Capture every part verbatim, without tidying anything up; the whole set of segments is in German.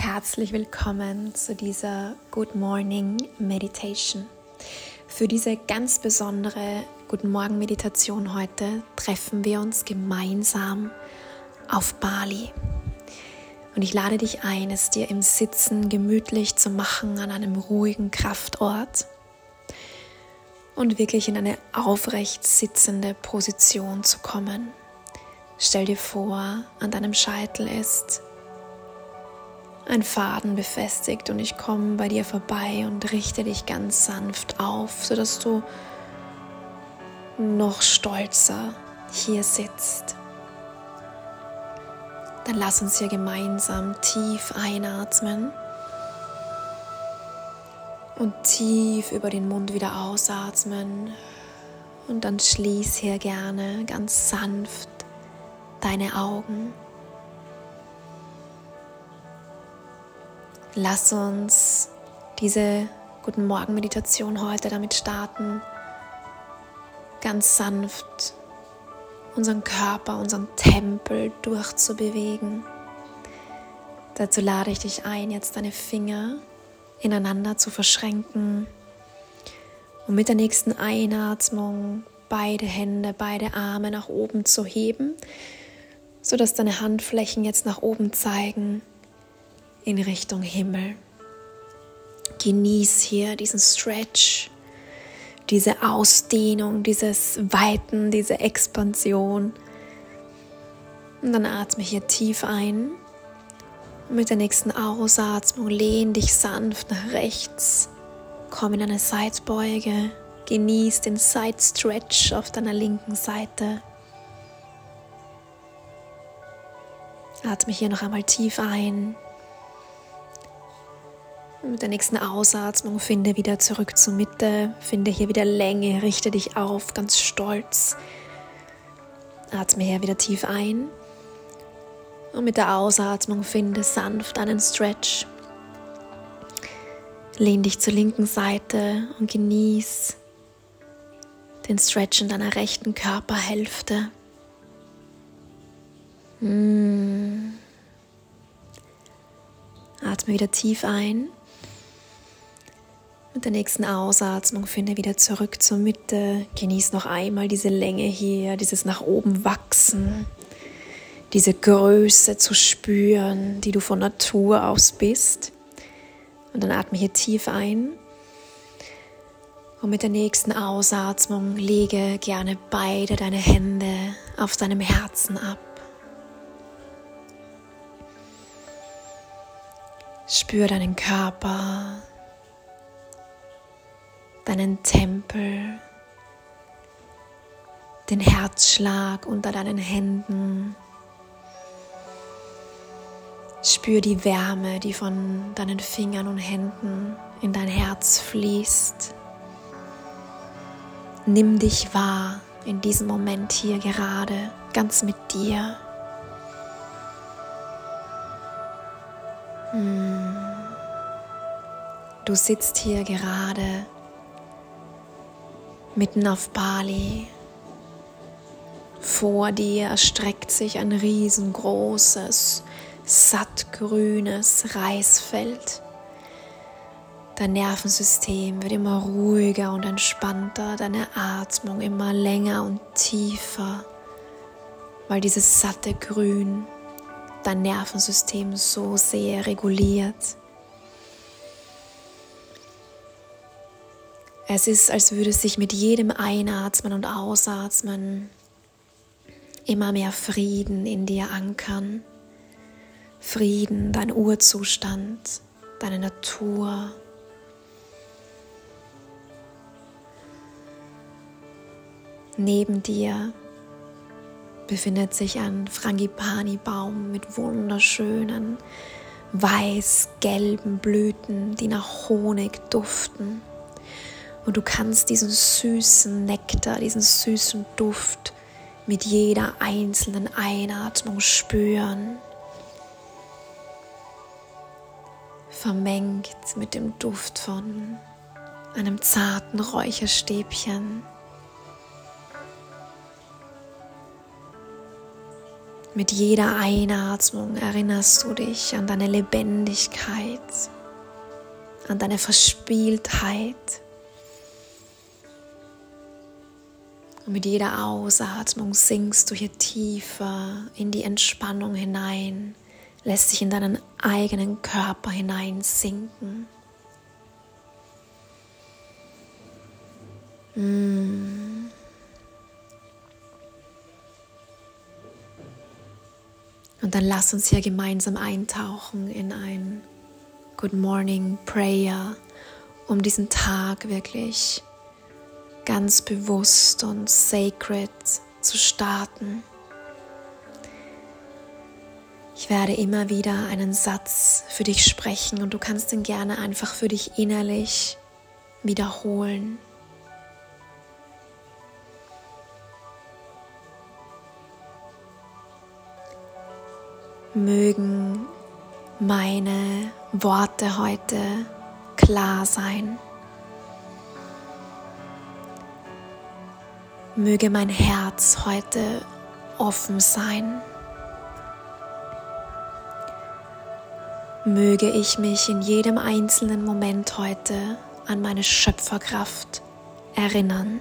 herzlich willkommen zu dieser Good Morning Meditation. Für diese ganz besondere Guten Morgen Meditation heute treffen wir uns gemeinsam auf Bali. Und ich lade dich ein, es dir im Sitzen gemütlich zu machen an einem ruhigen Kraftort und wirklich in eine aufrecht sitzende Position zu kommen. Stell dir vor, an deinem Scheitel ist ein Faden befestigt und ich komme bei dir vorbei und richte dich ganz sanft auf, sodass du noch stolzer hier sitzt. Dann lass uns hier gemeinsam tief einatmen und tief über den Mund wieder ausatmen und dann schließ hier gerne ganz sanft deine Augen. Lass uns diese Guten Morgen Meditation heute damit starten, ganz sanft unseren Körper, unseren Tempel durchzubewegen. Dazu lade ich dich ein, jetzt deine Finger ineinander zu verschränken und mit der nächsten Einatmung beide Hände, beide Arme nach oben zu heben, sodass deine Handflächen jetzt nach oben zeigen in Richtung Himmel. Genieß hier diesen Stretch, diese Ausdehnung, dieses Weiten, diese Expansion. Und dann atme hier tief ein. Und mit der nächsten Ausatmung lehn dich sanft nach rechts. Komm in eine Seitbeuge. Genieß den Side Stretch auf deiner linken Seite. Atme hier noch einmal tief ein. Und mit der nächsten Ausatmung finde wieder zurück zur Mitte, finde hier wieder Länge, richte dich auf, ganz stolz. Atme hier wieder tief ein und mit der Ausatmung finde sanft einen Stretch. Lehn dich zur linken Seite und genieß den Stretch in deiner rechten Körperhälfte. Mm. Atme wieder tief ein. Mit der nächsten Ausatmung finde wieder zurück zur Mitte. Genieß noch einmal diese Länge hier, dieses nach oben wachsen, diese Größe zu spüren, die du von Natur aus bist. Und dann atme hier tief ein. Und mit der nächsten Ausatmung lege gerne beide deine Hände auf deinem Herzen ab. Spür deinen Körper, deinen Tempel, den Herzschlag unter deinen Händen. Spür die Wärme, die von deinen Fingern und Händen in dein Herz fließt. Nimm dich wahr in diesem Moment hier gerade, ganz mit dir. Du sitzt hier gerade mitten auf Bali. Vor dir erstreckt sich ein riesengroßes, sattgrünes Reisfeld. Dein Nervensystem wird immer ruhiger und entspannter, deine Atmung immer länger und tiefer, weil dieses satte Grün dein Nervensystem so sehr reguliert. Es ist, als würde sich mit jedem Einatmen und Ausatmen immer mehr Frieden in dir ankern. Frieden, dein Urzustand, deine Natur. Neben dir befindet sich ein Frangipani-Baum mit wunderschönen, weiß-gelben Blüten, die nach Honig duften. Und du kannst diesen süßen Nektar, diesen süßen Duft mit jeder einzelnen Einatmung spüren. Vermengt mit dem Duft von einem zarten Räucherstäbchen. Mit jeder Einatmung erinnerst du dich an deine Lebendigkeit, an deine Verspieltheit. Und mit jeder Ausatmung sinkst du hier tiefer in die Entspannung hinein, lässt dich in deinen eigenen Körper hineinsinken. Mm. Und dann lass uns hier gemeinsam eintauchen in ein Good Morning Prayer, um diesen Tag wirklich ganz bewusst und sacred zu starten. Ich werde immer wieder einen Satz für dich sprechen und du kannst ihn gerne einfach für dich innerlich wiederholen. Mögen meine Worte heute klar sein. Möge mein Herz heute offen sein. Möge ich mich in jedem einzelnen Moment heute an meine Schöpferkraft erinnern.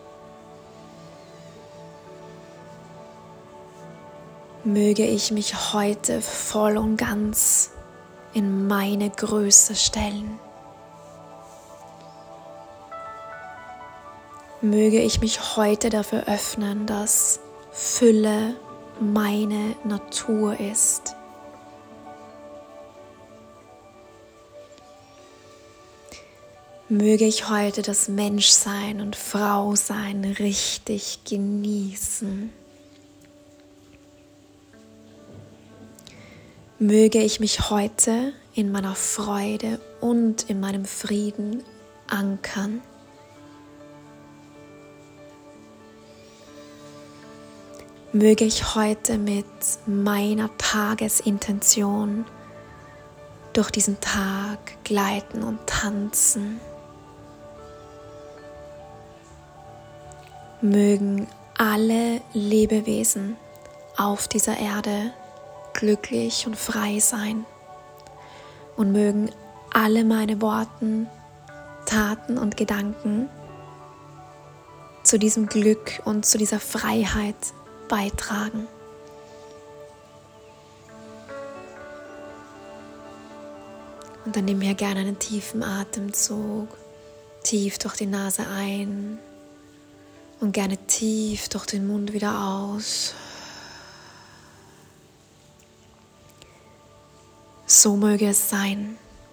Möge ich mich heute voll und ganz in meine Größe stellen. Möge ich mich heute dafür öffnen, dass Fülle meine Natur ist. Möge ich heute das Menschsein und Frausein richtig genießen. Möge ich mich heute in meiner Freude und in meinem Frieden ankern. Möge ich heute mit meiner Tagesintention durch diesen Tag gleiten und tanzen. Mögen alle Lebewesen auf dieser Erde glücklich und frei sein und mögen alle meine Worte, Taten und Gedanken zu diesem Glück und zu dieser Freiheit beitragen. Und dann nimm hier gerne einen tiefen Atemzug, tief durch die Nase ein und gerne tief durch den Mund wieder aus. So möge es sein.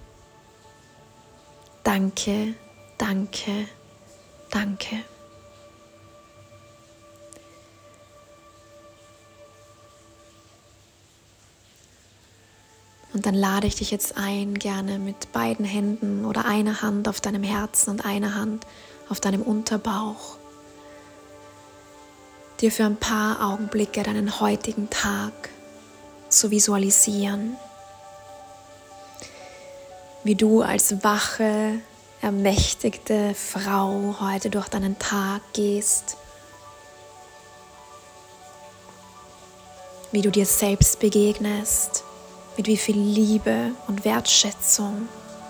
Danke, danke, danke. Und dann lade ich dich jetzt ein, gerne mit beiden Händen oder einer Hand auf deinem Herzen und einer Hand auf deinem Unterbauch, dir für ein paar Augenblicke deinen heutigen Tag zu visualisieren. Wie du als wache, ermächtigte Frau heute durch deinen Tag gehst. Wie du dir selbst begegnest, mit wie viel Liebe und Wertschätzung.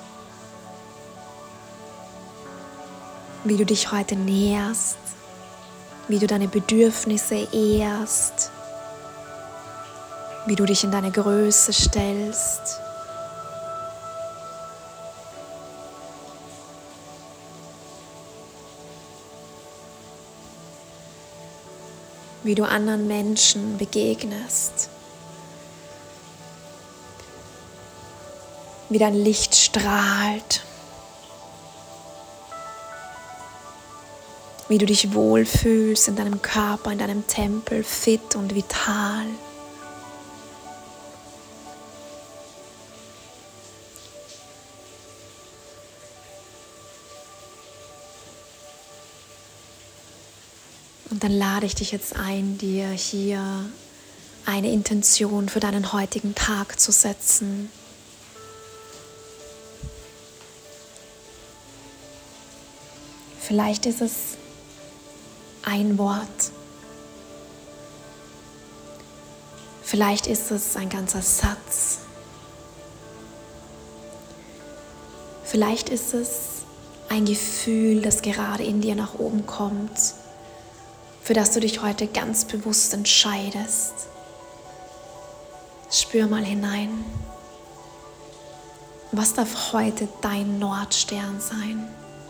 Wie du dich heute näherst, wie du deine Bedürfnisse ehrst, wie du dich in deine Größe stellst. Wie du anderen Menschen begegnest. Wie dein Licht strahlt. Wie du dich wohlfühlst in deinem Körper, in deinem Tempel, fit und vital. Und dann lade ich dich jetzt ein, dir hier eine Intention für deinen heutigen Tag zu setzen. Vielleicht ist es ein Wort. Vielleicht ist es ein ganzer Satz. Vielleicht ist es ein Gefühl, das gerade in dir nach oben kommt, für das du dich heute ganz bewusst entscheidest. Spür mal hinein. Was darf heute dein Nordstern sein?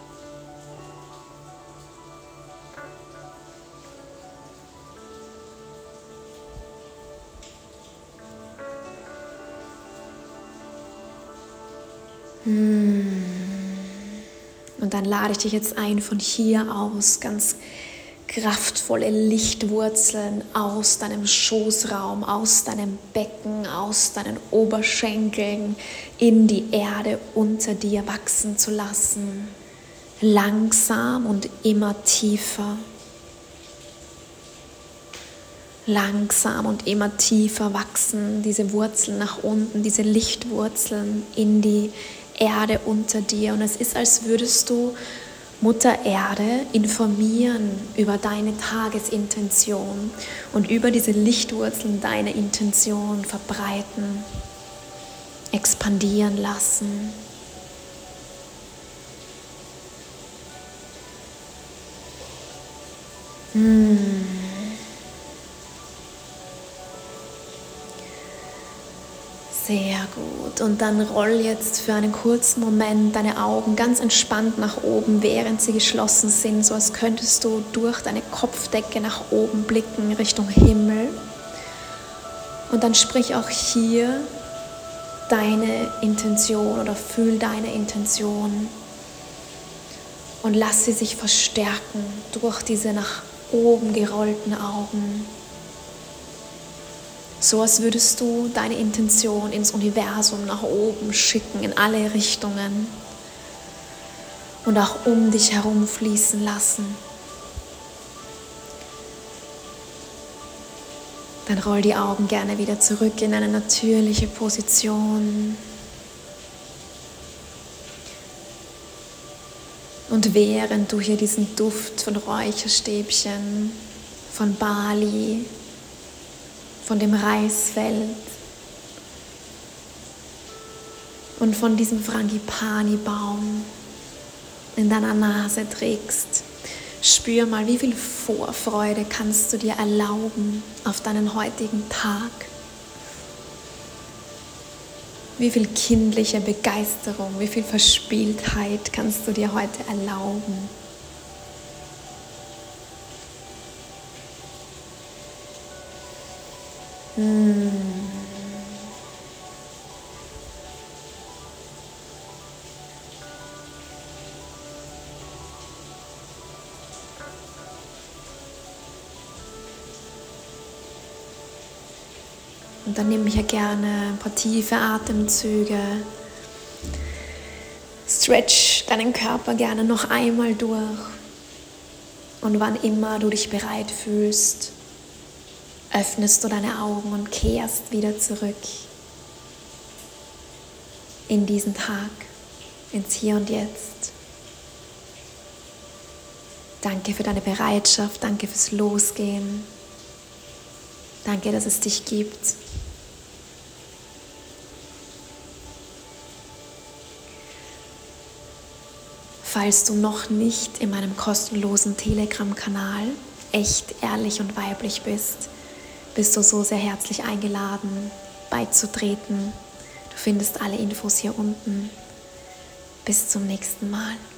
Und dann lade ich dich jetzt ein, von hier aus ganz kraftvolle Lichtwurzeln aus deinem Schoßraum, aus deinem Becken, aus deinen Oberschenkeln in die Erde unter dir wachsen zu lassen. Langsam und immer tiefer. Langsam und immer tiefer wachsen diese Wurzeln nach unten, diese Lichtwurzeln in die Erde unter dir. Und es ist, als würdest du Mutter Erde informieren über deine Tagesintention und über diese Lichtwurzeln deine Intention verbreiten, expandieren lassen. Hm. Sehr gut. Und dann roll jetzt für einen kurzen Moment deine Augen ganz entspannt nach oben, während sie geschlossen sind, so als könntest du durch deine Kopfdecke nach oben blicken Richtung Himmel. Und dann sprich auch hier deine Intention oder fühl deine Intention und lass sie sich verstärken durch diese nach oben gerollten Augen. So als würdest du deine Intention ins Universum nach oben schicken, in alle Richtungen und auch um dich herum fließen lassen. Dann roll die Augen gerne wieder zurück in eine natürliche Position. Und während du hier diesen Duft von Räucherstäbchen, von Bali, von dem Reisfeld und von diesem Frangipani-Baum in deiner Nase trägst, spür mal, wie viel Vorfreude kannst du dir erlauben auf deinen heutigen Tag. Wie viel kindliche Begeisterung, wie viel Verspieltheit kannst du dir heute erlauben. Hm. Und dann nimm hier gerne ein paar tiefe Atemzüge. Stretch deinen Körper gerne noch einmal durch. Und wann immer du dich bereit fühlst, öffnest du deine Augen und kehrst wieder zurück in diesen Tag, ins Hier und Jetzt. Danke für deine Bereitschaft, danke fürs Losgehen. Danke, dass es dich gibt. Falls du noch nicht in meinem kostenlosen Telegram-Kanal echt, ehrlich und weiblich bist, bist du so sehr herzlich eingeladen, beizutreten. Du findest alle Infos hier unten. Bis zum nächsten Mal.